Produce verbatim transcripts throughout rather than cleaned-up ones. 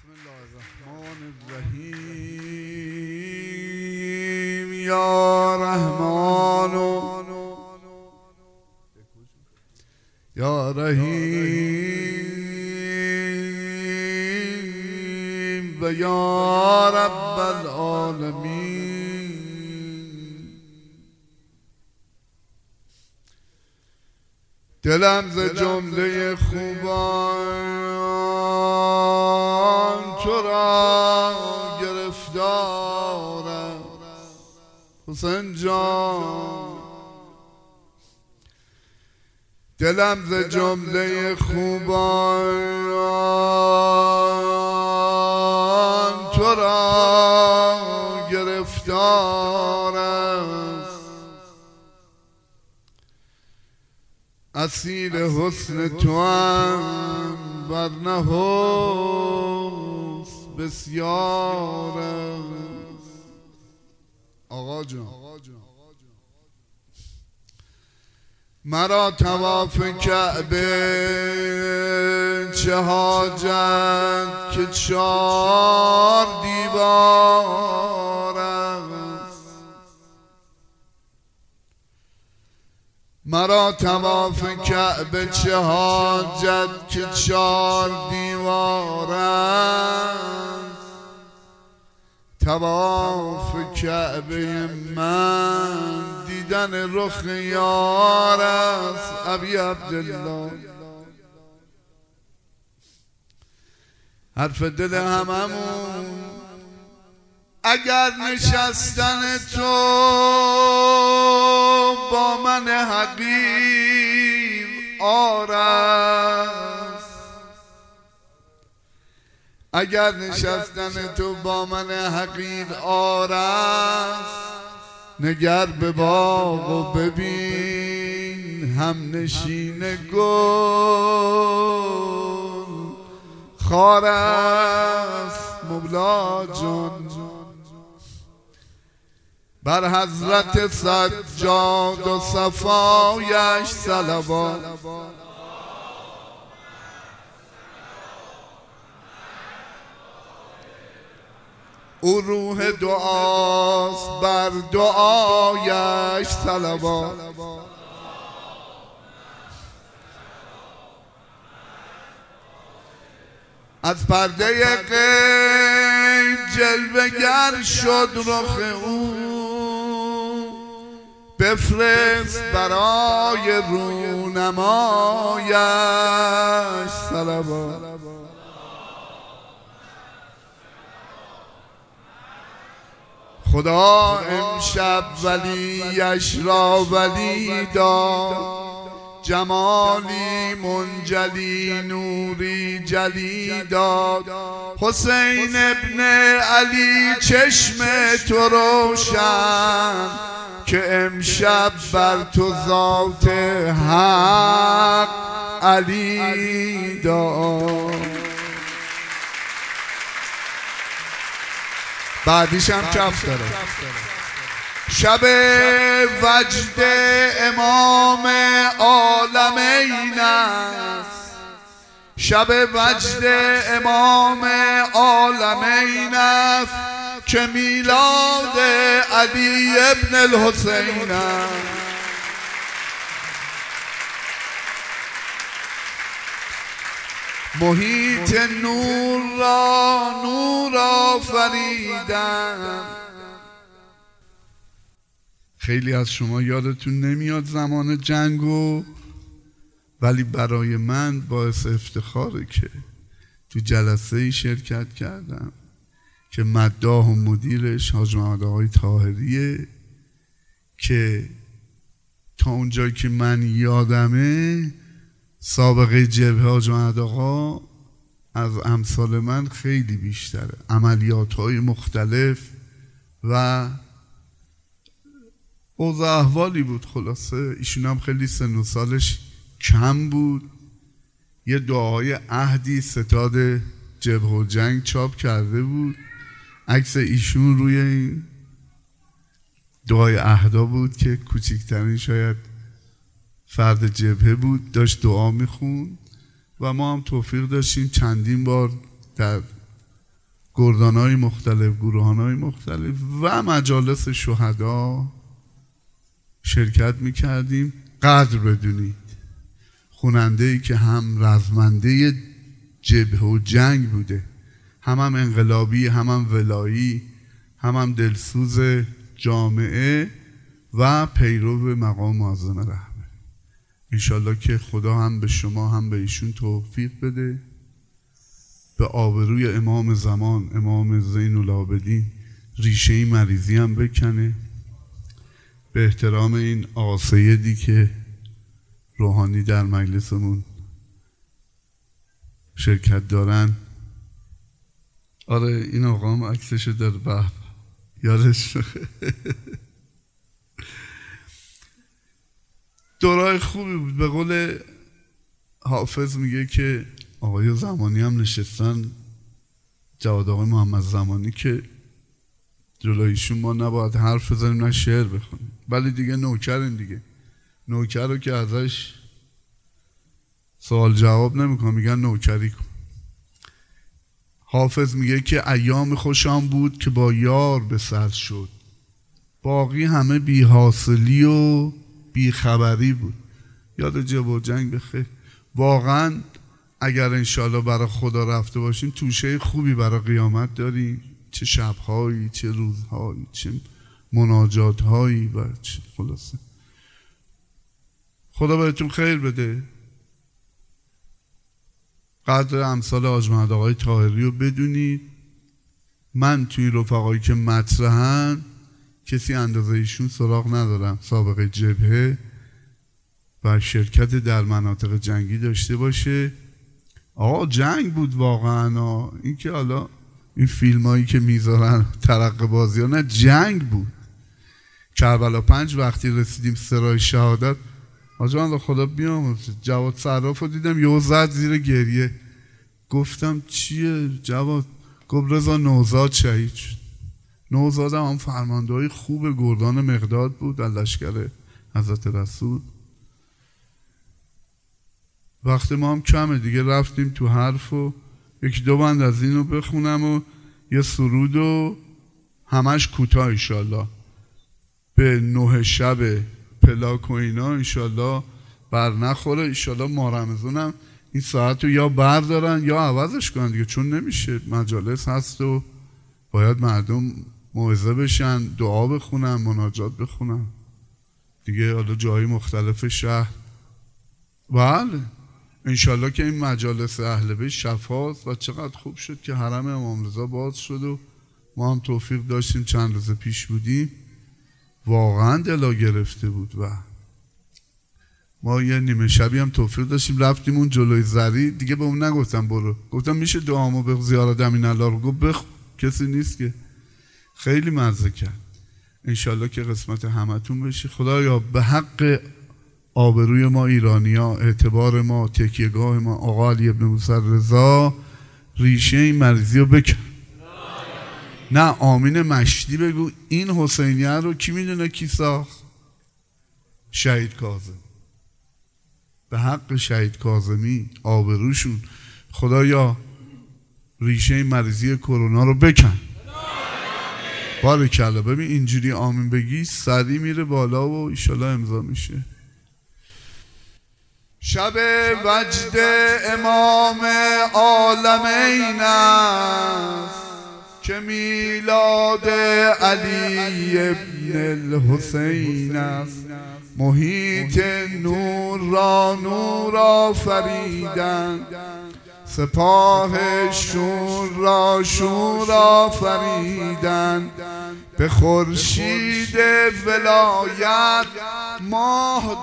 بسم الله الرحمن الرحیم یا رحمان یا رحیم و یا رب العالمین. دلم ز جمله خوبان تو را گرفتار است حسین جان. دلم ز جمله خوبان تو را گرفتار است. اسیر حسن تو هم ورنه حسن بسیار است. آقا جان مرا طواف کعبه چه حاجت که چار دیوار است. مرا طواف کعبه چه حاجت که چار دیوار است. طواف کعبه من دیدن رخ یار است. ابی عبدالله حرف دل هممون اگر نشستن تو با من حقیر آر است. اگر نشستن تو با من حقیر آر است. نگر به باغ و ببین هم نشین گل خار است. مولا جان بر حضرت سجاد و صفایش صلوات. او روح دعاست بر دعایش صلوات. از پرده غیب جلوه گر شد رخ او. بفرست برای رونمایش صلوات. خدا امشب ولیش را ولی داد. جمالی منجلی نوری جلی داد. حسین ابن علی چشم تو روشن که امشب بر تو ذات حق علی داد. بعدیش هم کف داره. شب وجد امام عالمین است. شب وجد امام عالمین است که میلاد علی ابن الحسین است. محیط نور را نور آفریدن. خیلی از شما یادتون نمیاد زمان جنگو، ولی برای من باعث افتخاره که تو جلسه ای شرکت کردم که مداح و مدیرش حاج محمد آقای طاهریه که تا اونجایی که من یادمه سابقه جبهه حاج محمد آقا از امثال من خیلی بیشتره. عملیات های مختلف و اوضاع احوالی بود. خلاصه ایشون هم خیلی سن و سالش کم بود. یه دعای عهدی ستاد جبهه و جنگ چاپ کرده بود. عکس ایشون روی این دعای عهدا بود که کوچکترین شاید فرد جبهه بود، داشت دعا میخوند و ما هم توفیق داشتیم چندین بار در گردانهای مختلف، گروهانهای مختلف و مجالس شهدا شرکت میکردیم. قدر بدونید خوننده ای که هم رزمنده جبهه و جنگ بوده، هم هم انقلابی، هم هم ولایی، هم هم دلسوز جامعه و پیرو مقام معظم رهبری. انشالله که خدا هم به شما هم به ایشون توفیق بده، به آبروی امام زمان امام زین العابدین ریشه این مریضی هم بکنه، به احترام این آقا سیدی که روحانی در مجلسمون شرکت دارن. آره این آقا هم عکسشو داره، به یادش دورای خوبی بود. به قول حافظ میگه که آقای زمانی هم نشستن، جواد آقای محمد زمانی، که جلویشون ما نباید حرف بزنیم نه شعر بخونیم، ولی دیگه نوکرین دیگه. نوکر رو که ازش سوال جواب نمیکنم، میگن نوکری کن. حافظ میگه که ایام خوشم بود که با یار به سر شد، باقی همه بی حاصلی و بی خبری بود. یاد جبهه و جنگ بخیر. واقعا اگر انشالله برای خدا رفته باشیم توشه خوبی برای قیامت داریم، چه شبهایی، چه روزهایی، چه مناجاتهایی و چه خلاصه. خدا بهتون خیر بده. قدر امثال حاج محمد آقای طاهری رو بدونید. من توی رفقایی که مطرحن کسی اندازه ایشون سراغ ندارم سابقه جبهه و شرکت در مناطق جنگی داشته باشه. آقا جنگ بود واقعا، این که حالا این فیلم هایی که میذارن ترقه بازی ها، نه جنگ بود. کربلا پنج وقتی رسیدیم سرای شهادت، آجان خدا بیام جواد صراف رو دیدم یهو زد زیر گریه. گفتم چیه جواد؟ گفت رضا نوزاد شهید شد. نوزاد هم فرمانده های خوب گردان مقداد بود در لشکر حضرت رسول. وقت ما هم کمه دیگه، رفتیم تو حرف و یکی دو بند از این رو بخونم و یه سرود و همش کوتاه انشالله به نه شب پلاک و اینا انشالله بر نخوره. انشالله ما رمضانم این ساعت رو یا بردارن یا عوضش کنن دیگه، چون نمیشه، مجالس هست و باید مردم موعظه بشن، دعا بخونن، مناجات بخونن دیگه. حالا جایی مختلف شهر بله انشالله که این مجالس اهل بیت شفاست. و چقدر خوب شد که حرم امام رضا باز شد و ما هم توفیق داشتیم، چند روز پیش بودیم، واقعا دلا گرفته بود. و ما یه نیمه شبی هم توفیق داشتیم رفتیم اون جلوی زری دیگه، به اون نگفتم برو، گفتم میشه دعامو به زیارت امین الله رو، گفت بخ کسی نیست که. خیلی مزه کرد. انشالله که قسمت همتون بشه. خدایا به حق آبروی ما ایرانی‌ها، اعتبار ما، تکیهگاه ما، آقا علی ابن موسی رضا ریشه این مریضی رو بکن. نه آمین مشتی بگو. این حسینیه رو کی میدونه کی ساخت؟ شهید کاظم. به حق شهید کاظمی آبروشون خدایا ریشه این مریضی کرونا رو بکن. بارکالله. ببین اینجوری آمین بگی سری میره بالا و ایشالله امضا میشه. شب وجد امام عالمین است که میلاد علی ابن الحسین است. محیط نور را نور آفریدند، سپاه شور را شور آفریدند. به خورشید ولایت ماه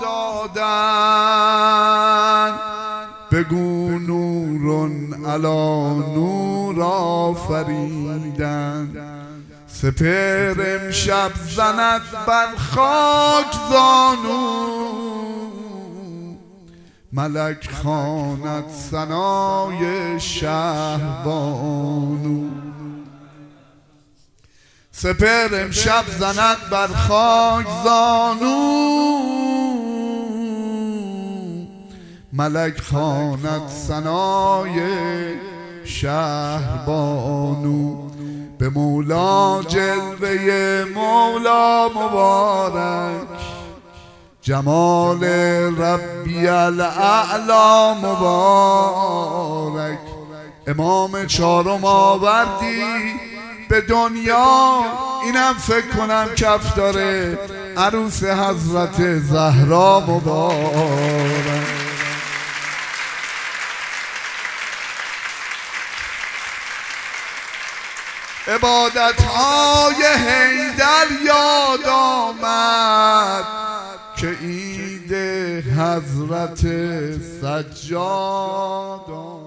دادند، بگو نورن علی نور آفریدند. سپهر امشب زند بر خاک زانو، ملک خواند ثنای شهبانو. سپهر امشب زند بر خاک زانو، ملک خواند ثنای شهبانو. به مولا جلوه مولا مبارک، جمال ربی الاعلا مبارک. امام چهارم آوردی به دنیا، اینم فکر کنم کف داره، عروس حضرت زهرا مبارک. عبادت های حیدر یاد آمد که عید حضرت سجاد